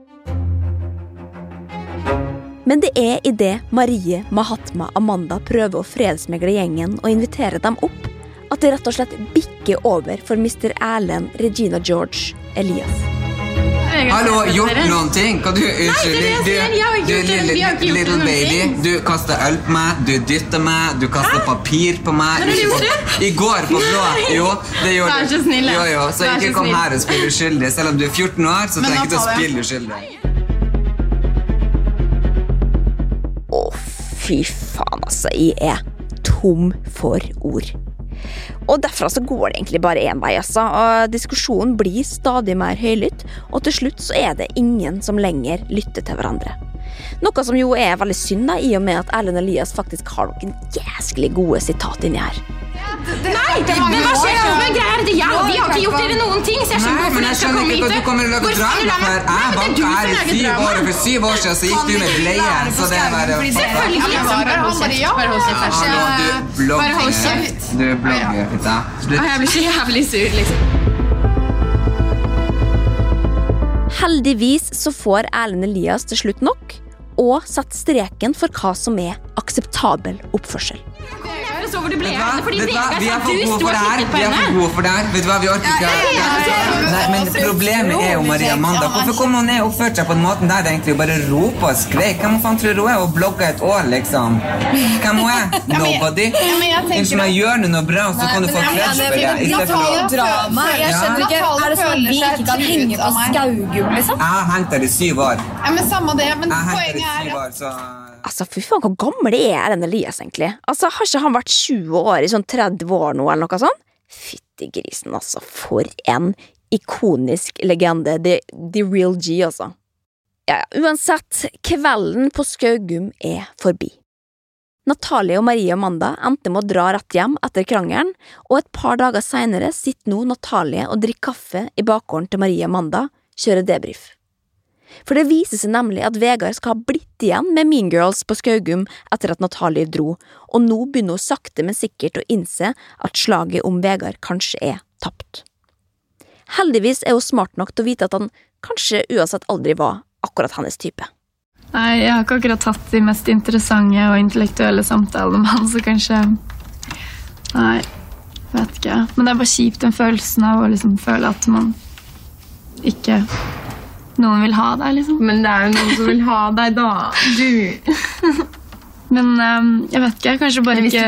Men det i det Marie, Mahatma, Amanda prøver å fredsmegle gjengen og invitere dem opp, at det rett og slett bikker over for Mr. Erlend, Regina George, Elias.
Hallo, gjort noen ting? Kan du little baby, du kastet øl på meg, du dyttet meg, du kastet papir på meg. I går på blå, jo, det gjorde du.
Vær så snill,
jo, så ikke kom her og spille uskyldig. Selv om du 14 år, så trenger ikke til å spille uskyldig.
Fy faen, altså, jeg tom for ord. Og derfra så går det egentlig bare en vei, altså. Og diskusjonen blir stadig mer høylytt, og til slutt så det ingen som lenger lytter til hverandre. Noe som jo veldig synd da, i og med at Erlend og Elias faktisk har noen jæskelig gode sitat inni her.
Nei, men hva skjer? Men greier det? Ja, vi har ikke gjort dere noen ting, så jeg skjønner hvorfor dere skal komme hit.
Du kommer til å lage drama for jeg banket her i 7 år, og for 7 år siden så gikk du med bleie, så det bare... Bare hold kjeft. Du blogger, Pita.
Jeg blir så jævlig sur, liksom.
Heldigvis så får Erlend Elias til slutt nok, og setter streken for hva som akseptabel oppførsel.
Så hvor du ble fordi
vi er for gode for det her. Vet du hva, vi orker ikke. Nei, men problemet jo Maria Amanda. Hvorfor kom hun ned og oppførte seg på den måten der egentlig, og bare roper og skrek? Hvem faen tror du og blogger et år, liksom? Hvem hun Nobody. Unnskyld meg, gjør noe bra, så kan du få kreds for det.
Drama. Jeg skjønner ikke, det sånn at vi ikke kan henge på Skaugum, liksom?
Jeg har hengt der i 7 år.
Ja, men samme det, men
poenget
Altså, fy faen, hvor gammel Erlend Elias egentlig? Altså, har ikke han vært 20 år i sånn 30 år nå, eller noe sånt? Fytti grisen, altså, for en ikonisk legende, the real G, altså. Ja, uansett, kvelden på Skaugum forbi. Natalie og Maria Amanda endte med å dra rett hjem etter krangelen, og et par dager senere sitter nå Natalie og drikker kaffe i bakgården til Maria Amanda, kjører debrief. For det viser seg nemlig at Vegard skal ha blitt igjen med Mean Girls på Skaugum etter at Natalie dro, og nå begynner hun sakte men sikkert å innse at slaget om Vegard kanskje tapt. Heldigvis hun smart nok til å vite at han kanskje uansett aldri var akkurat hennes type.
Nei, jeg har ikke akkurat tatt de mest interessante og intellektuelle samtalene med han, så kanskje... Nei, vet ikke. Men det bare kjipt den følelsen av å liksom føle at man ikke... Noen vil ha deg, liksom.
Men det jo noen som vil ha deg, da. Du.
Men jeg vet ikke, kanskje bare ikke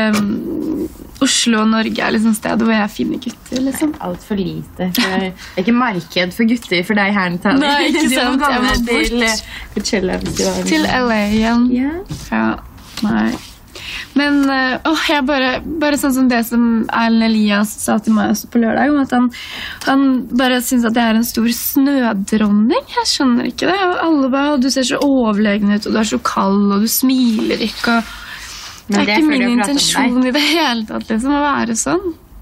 Oslo og Norge liksom stedet hvor jeg finner gutter, liksom.
Alt for lite. Det ikke marked for gutter for deg her.
Nei, ikke sant. Jeg må bort. Til LA igjen. Ja, nei. Men jeg bare sånn som det som Erlend Elias sa til meg på lørdag, om at han bare synes at jeg en stor snødronning. Jeg skjønner ikke det. Alle bare, du ser så overlegen ut, og du så kald, og du smiler ikke. Det ikke min intensjon i det hele tatt, liksom, å være sånn.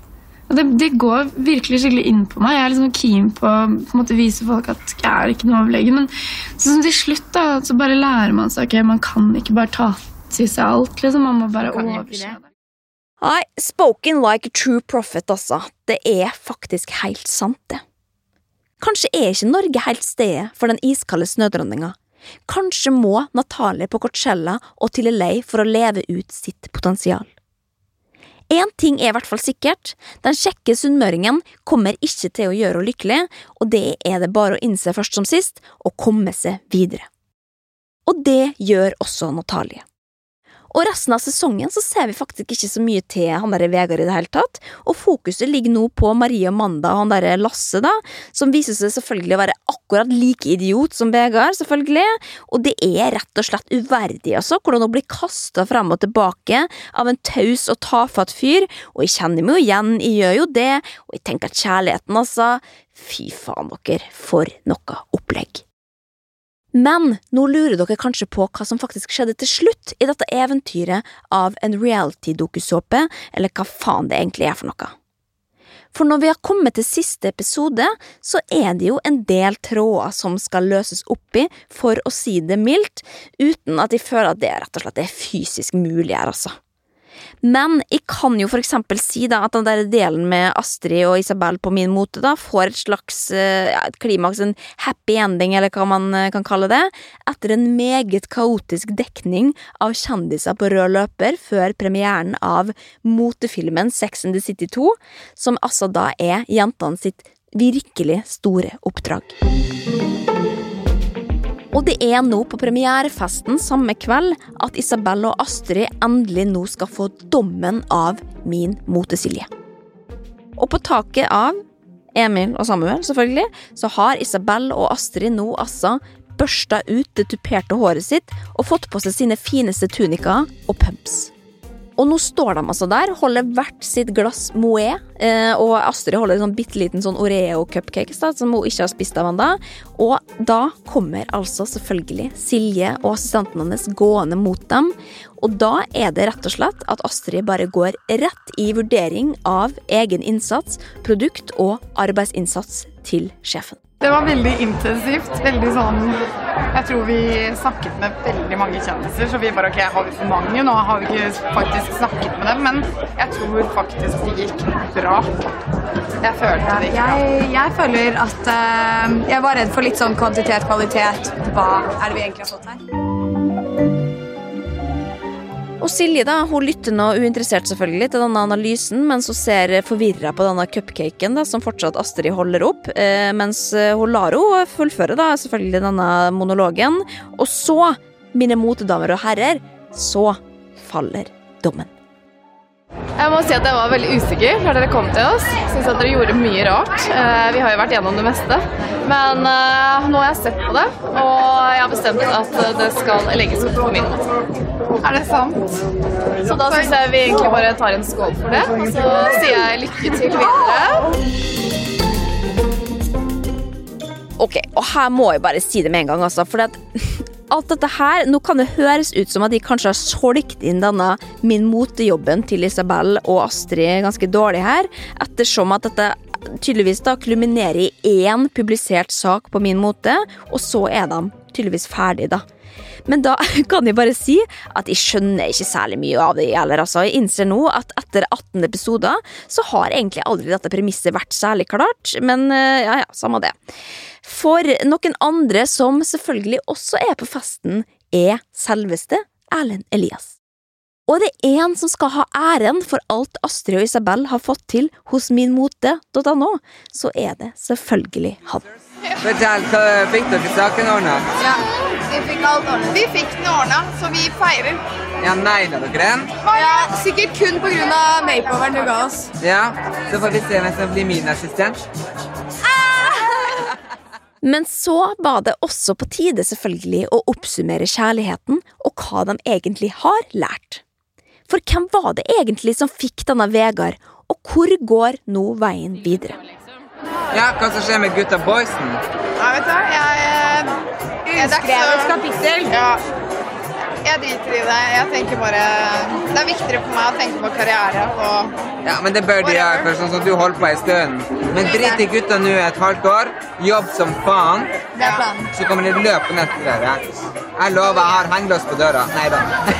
Det går virkelig skikkelig inn på meg. Jeg liksom keen på en måte vise folk at jeg ikke noe overlegen. Men sånn til slutt da, så bare lærer man seg ikke. Man kan ikke bare ta til seg alt, liksom. Man må bare overse det.
Nei, spoken like a true prophet, altså. Det faktisk helt sant, det. Kanskje ikke Norge helt stedet for den iskalde snødronninga. Kanskje må Natalie på Coachella og til LA for å leve ut sitt potensial. En ting I hvert fall sikkert, den kjekke sunnmøringen kommer ikke til å gjøre henne lykkelig, og det det bare å innse først som sist, og komme seg videre. Og det gjør også Natalie. Og resten av sesongen så ser vi faktisk ikke så mye til han der Vegard I det hele tatt, og fokuset ligger nå på Marie Amanda og han der Lasse da, som viser seg selvfølgelig å være akkurat like idiot som Vegard, selvfølgelig, og det rett og slett uverdig, altså, hvordan hun blir kastet frem og tilbake av en taus og tafatt fyr, og jeg kjenner meg jo igjen, jeg gjør jo det, og jeg tenker at kjærligheten, altså, fy faen dere, for noe opplegg. Men nå lurer dere kanskje på hva som faktisk skjedde til slutt I dette eventyret av en reality-dokusåpe, eller hva faen det egentlig for noe. For når vi har kommet til siste episode, så det jo en del tråder som skal løses opp I, for å si det mildt, uten at jeg føler at det rett og slett fysisk mulig her, altså. Men jeg kan jo for eksempel si da at den der delen med Astrid og Isabel på min mote da får et slags et klimaks, en happy ending eller hva man kan kalle det, etter en meget kaotisk dekning av kjendiser på rød løper før premieren av motefilmen Sex and the City 2, som altså da jentene sitt virkelig store oppdrag. Og det nå på premierefesten samme kveld at Isabel og Astrid endelig nå skal få dommen av min mote Silje. Og på taket av Emil og Samuel, selvfølgelig, så har Isabel og Astrid nå altså børstet ut det tuperte håret sitt og fått på seg sine fineste tunika og pumps. Og nå står de altså der, holder hvert sitt glass Moët, og Astrid holder en sånn bitteliten sånn Oreo-cupcakes da, som hun ikke har spist av enda. Og da kommer altså selvfølgelig Silje og assistenten hennes gående mot dem, og da det rett og slett at Astrid bare går rett I vurdering av egen innsats, produkt og arbeidsinnsats til sjefen.
Det var veldig intensivt, veldig sånn, jeg tror vi snakket med veldig mange kjendiser, så vi bare, ok, har vi for mange? Nå har vi ikke faktisk snakket med dem, men jeg tror faktisk det gikk bra. Jeg følte det gikk bra.
Jeg føler at jeg var redd for litt sånn kvantitet, kvalitet. Hva det vi egentlig har fått her?
Og Silje da, hun lytter nå uinteressert selvfølgelig til denne analysen, mens hun ser forvirret på denne cupcaken da, som fortsatt Astrid holder opp, mens hun lar henne fullføre da, selvfølgelig denne monologen. Og så, mine motedamer og herrer, så faller dommen.
Jeg må si at jeg var veldig usikker når dere kom til oss. Jeg synes at dere gjorde mye rart. Vi har jo vært gjennom det meste. Men nå har jeg sett på det, og jeg har bestemt at det skal legges ut på min måte.
Det sant?
Så da synes jeg vi egentlig bare tar en skål for det. Så sier jeg lykke til videre.
Ok, og her må jeg bare si det med en gang, altså, for alt dette her, nå kan det høres ut som at de kanskje har solgt inn denne min motejobben til Isabel og Astrid ganske dårlig her, ettersom at dette tydeligvis da kulminerer I en publisert sak på min mote, og så de tydeligvis ferdig da. Men da kan jeg bare si at jeg skjønner ikke særlig mye av det heller, altså. Jeg innser nå at etter 18 episoder så har egentlig aldri dette premisset vært særlig klart, men ja, samme det. For noen andre som selvfølgelig også på festen selveste Erlend Elias. Og det en som skal ha æren for alt Astrid og Isabel har fått til hos minmote.no, så det selvfølgelig han.
Fortell, hva fikk dere saken ordnet?
Ja, vi fikk alt ordnet. Vi fikk den ordnet, så vi feirer.
Ja, nailet dere den?
Ja, sikkert kun på grunn av makeoveren du ga oss.
Ja, så får vi se hvem som blir min assistent.
Men så var det også på tide selvfølgelig å oppsummere kjærligheten og hva de egentlig har lært. For hvem var det egentlig som fikk denne Vegard, og hvor går nå veien videre?
Ja, hva som skjer med gutta boysen?
Ja, vet du, jeg skrev et kapittel. Ja. Jeg driter i det. Jeg tenker bare det viktigere for meg å tenke på karriere og
ja, men det bør de gjøre, for sånn som du holder på en stund. Men drit i gutta nå et halvt år, jobb som faen,
det er planen.
Så kommer de løpende etter dere. Jeg lover, jeg har henglås på døra. Neida.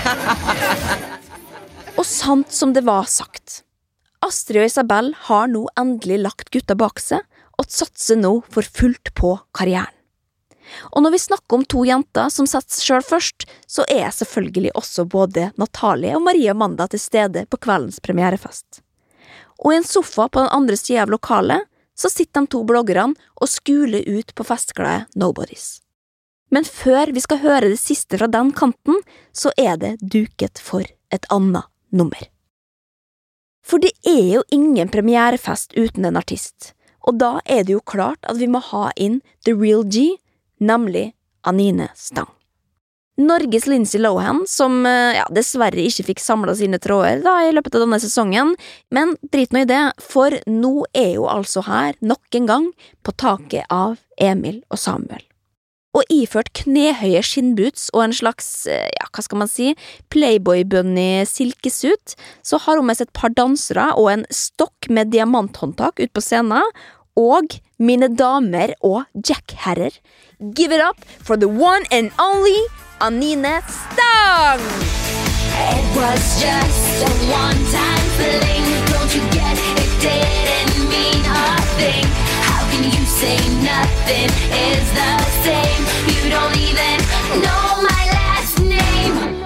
Og sant som det var sagt, Astrid og Isabel har nå endelig lagt gutta bak seg og satser nå for fullt på karrieren. Og når vi snakker om to jenter som setter selv først, så selvfølgelig også både Natalie og Maria Amanda til stede på kveldens premierefest. Og i en sofa på den andre siden av lokalet, så sitter de to bloggerne og skuler ut på festglade nobodies. Men før vi skal høre det siste fra den kanten, så det duket for et annet nummer. For det jo ingen premierefest uten en artist, og da det jo klart at vi må ha inn The Real G, nemlig Anine Stang. Norges Lindsay Lohan, som dessverre ikke fikk samlet sine tråder da i løpet av denne sesongen, men drit nå i det, for nå jo altså her nok en gang på taket av Emil og Samuel. Og iført knehøye skinnboots og en slags, hva skal man si, Playboy-bunny silkesut, så har hun med seg et par dansere og en stokk med diamanthåndtak ut på scenen, og mine damer og jackherrer, give it up for the one and only Anine Stang!
It was just a one-time fling. Don't you get it? Didn't mean a thing. How can you say nothing is the same? You don't even know my last name.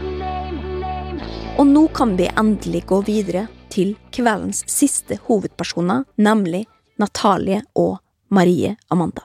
Og nå kan vi endelig gå videre til kveldens siste hovedpersoner, nemlig Natalie og Marie Amanda.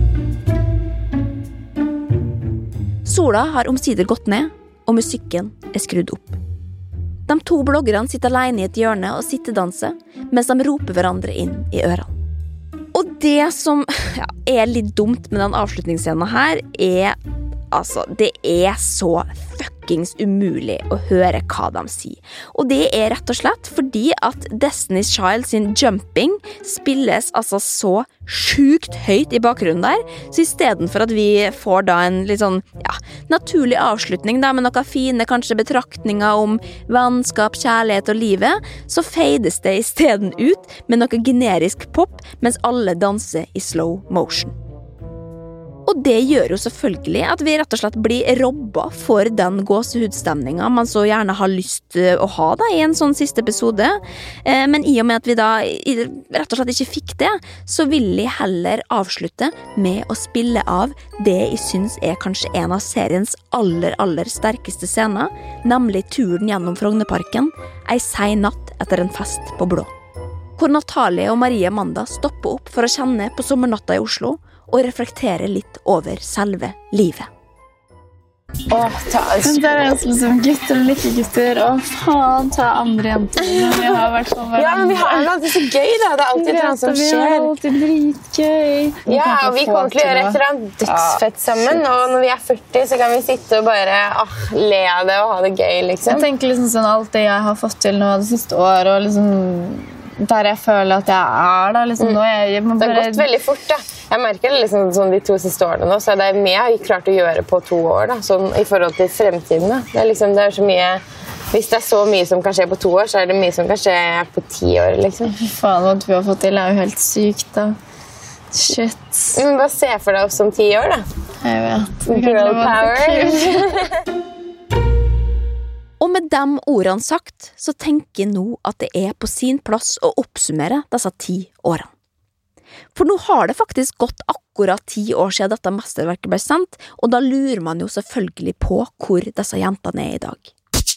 Sola har omsider gått ned, og musikken skrudd opp. De to bloggerne sitter alene i et hjørne og sittedanser, mens de roper hverandre inn i ørene. Og det som litt dumt med den avslutningsscenen her, det så fuckings umulig å høre hva de sier. Og det rett og slett fordi at Destiny's Child sin Jumping spilles altså så sjukt høyt i bakgrunnen der, så i stedet for at vi får da en litt sånn, naturlig avslutning da, med noen fine kanskje betraktninger om vennskap, kjærlighet og livet, så feides det i stedet ut med noe generisk pop, mens alle danser i slow motion. Og det gjør jo selvfølgelig at vi rett og slett blir robba for den gåsehudstemningen man så gjerne har lyst å ha da i en sånn siste episode. Men i og med at vi da rett og slett ikke fikk det, så vil jeg heller avslutte med å spille av det jeg synes kanskje en av seriens aller sterkeste scener, nemlig turen gjennom Frognerparken, ei sen natt etter en fest på Blå. Hvor Natalie og Marie Amanda stopper opp for å kjenne på sommernatta i Oslo, og reflektere litt over selve livet.
Men der liksom gutter og like gutter. Faen, ta andre jenter. Vi har vært på hverandre.
Ja, men vi har alltid så gøy da. Det alltid noe som skjer.
Vi har alltid dritgøy.
Ja, og vi kommer til å gjøre et eller annet dødsfett sammen. Og når vi 40, så kan vi sitte og bare le av det og ha det gøy, liksom.
Jeg tenker liksom sånn alt det jeg har fått til nå det siste året, og liksom der jeg føler at jeg da, liksom nå jeg må bare...
Det har gått veldig fort da. Jeg merker det liksom sånn de 2 siste årene nå, så det mye jeg har klart å gjøre på 2 år da, sånn i forhold til fremtiden da. Det liksom, det så mye, hvis det så mye som kan skje på 2 år, så det mye som kan skje på 10 år, liksom.
Fy faen, hva du har fått til jo helt sykt da. Shit.
Men bare se for deg oss om 10 år da.
Jeg vet.
Girl power.
Og med de ordene sagt, så tenker jeg nå at det på sin plass å oppsummere disse 10 årene. For nå har det faktisk gått akkurat 10 år siden dette mesterverket ble sendt, og da lurer man jo selvfølgelig på hvor disse jentene i dag.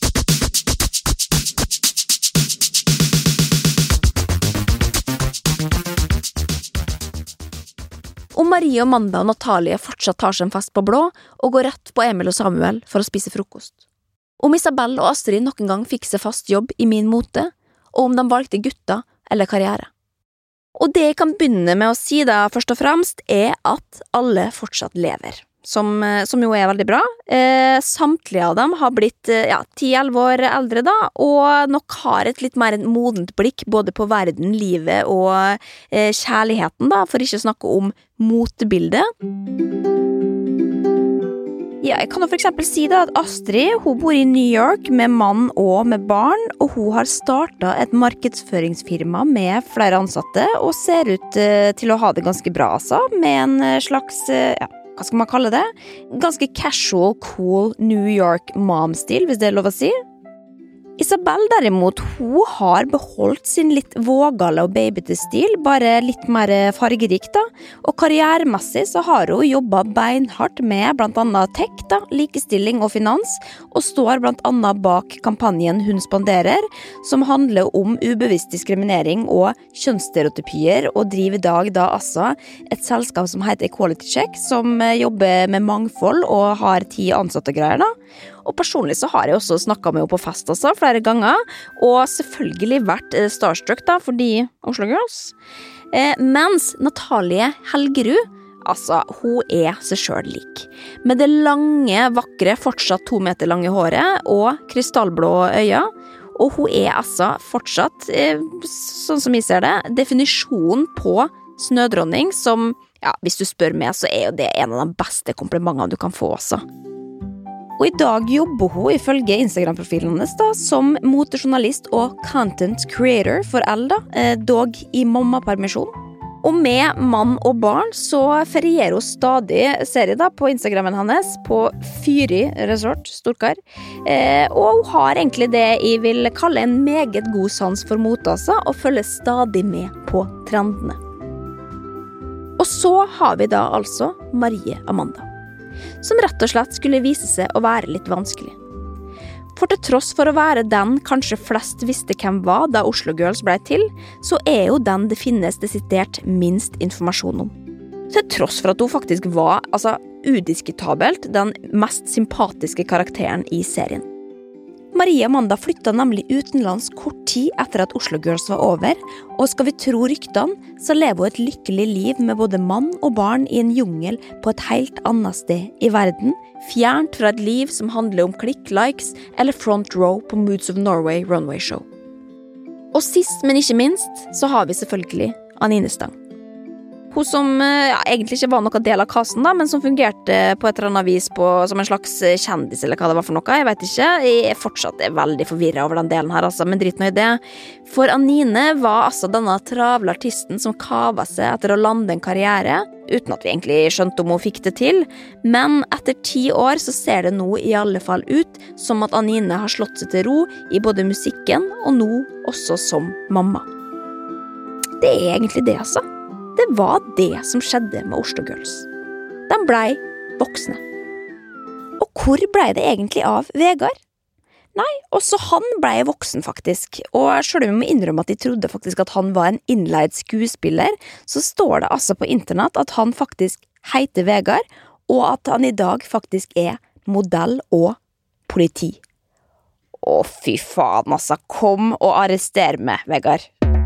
Om Marie, Amanda og Natalie fortsatt tar seg en fest på Blå og går rett på Emil og Samuel for å spise frokost. Om Isabel og Astrid nok en gang fikk seg fast jobb i Min Mote, og om de valgte gutta eller karriere. Og det jeg kan begynne med å si da, først og fremst, at alle fortsatt lever, som jo veldig bra. Samtlige av dem har blitt 10-11 år eldre da, og nok har et litt mer modent blikk både på verden, livet og kjærligheten da, for ikke å snakke om motebildet. Ja, jeg kan jo for eksempel si da at Astrid, hun bor i New York med mann og med barn, og hun har startet et markedsføringsfirma med flere ansatte, og ser ut til å ha det ganske bra, altså, med en slags, hva skal man kalle det? Ganske casual, cool New York mom-stil, hvis det lov å si. Isabel derimot, hun har beholdt sin litt vågale og babyte stil, bare litt mer fargerik da, og karrieremessig så har hun jobbet beinhardt med blant annet tech da, likestilling og finans, og står blant annet bak kampanjen Hun spanderer, som handler om ubevisst diskriminering og kjønnsstereotypier, og driver i dag da altså et selskap som heter Equality Check, som jobber med mangfold og har 10 ansatte greier da. Og personlig så har jeg også snakket med henne på fest også, flere ganger, og selvfølgelig vært starstruck da, fordi Oslo Girls. Mens Natalie Helgerud, altså, hun seg selv lik. Med det lange, vakre, fortsatt 2 meter lange håret og krystallblå øyne, og hun altså fortsatt, sånn som jeg ser det, definisjonen på snødronning som, ja, hvis du spør meg, så jo det en av de beste komplimentene du kan få også. Og i dag jobber hun ifølge Instagram-profilen hennes da, som motejournalist og content creator for Elda, dog i mammapermisjon. Og med mann og barn så ferierer hun stadig, ser jeg da, på Instagrammen hennes, på Fyri Resort, Storkar. Og hun har egentlig det jeg vil kalle en meget god sans for mote, altså, og følger stadig med på trendene. Og så har vi da altså Marie Amanda, som rett og slett skulle vise seg å være litt vanskelig. For til tross for å være den kanskje flest visste hvem var da Oslo Girls ble til, så jo den det finnes desidert minst informasjon om. Til tross for at hun faktisk var, altså, udiskutabelt den mest sympatiske karakteren i serien. Marie Amanda flyttet nemlig utenlands kort tid etter at Oslo Girls var over, og skal vi tro ryktene, så lever hun et lykkelig liv med både mann og barn i en jungel på et helt annet sted i verden, fjernt fra et liv som handler om klikk, likes eller front row på Moods of Norway runway show. Og sist, men ikke minst, så har vi selvfølgelig Anine Stang. Hun som egentlig ikke var noen del av kassen da, men som fungerte på et eller annet vis som en slags kjendis eller hva det var for noe, jeg vet ikke. Jeg fortsatt veldig forvirret over den delen her, altså, men drit nå i det. For Anine var altså denne travle artisten som kavet seg etter å lande en karriere, uten at vi egentlig skjønte om hun fikk det til, men etter 10 år så ser det nå i alle fall ut som at Anine har slått seg til ro i både musikken og nå også som mamma. Det egentlig det, altså. Det var det som skjedde med Oslo Girls. De ble voksne. Og hvor ble det egentlig av Vegard? Nei, også han ble voksen faktisk, og selv om jeg må innrømme at jeg trodde faktisk at han var en innleid skuespiller, så står det altså på internett at han faktisk heter Vegard, og at han i dag faktisk modell og politi. Å fy faen altså, kom og arrester meg, Vegard.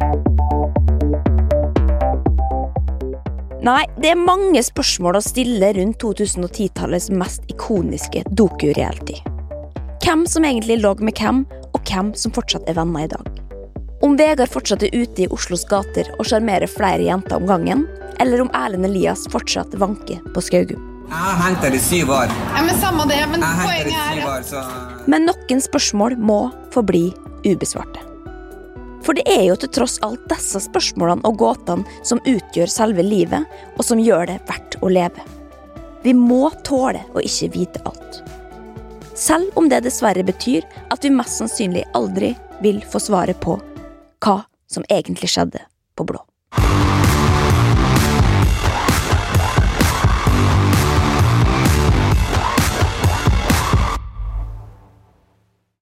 Nei, det mange spørsmål å stille rundt 2010-tallets mest ikoniske doku-reality. Hvem som egentlig lå med hvem, og hvem som fortsatt venner i dag. Om Vegard fortsatt ute i Oslos gater og sjarmerer flere jenter om gangen, eller om Erlend Elias fortsatt vanker på Skaugum.
Jeg har hengt der i 7 år.
Ja, men samme det, men poenget
så...
Men noen spørsmål må forbli ubesvarte. For det jo til tross alt disse spørsmålene og gåtene som utgjør selve livet, og som gjør det verdt å leve. Vi må tåle å ikke vite alt. Selv om det dessverre betyr at vi mest sannsynlig aldri vil få svaret på hva som egentlig skjedde på Blå.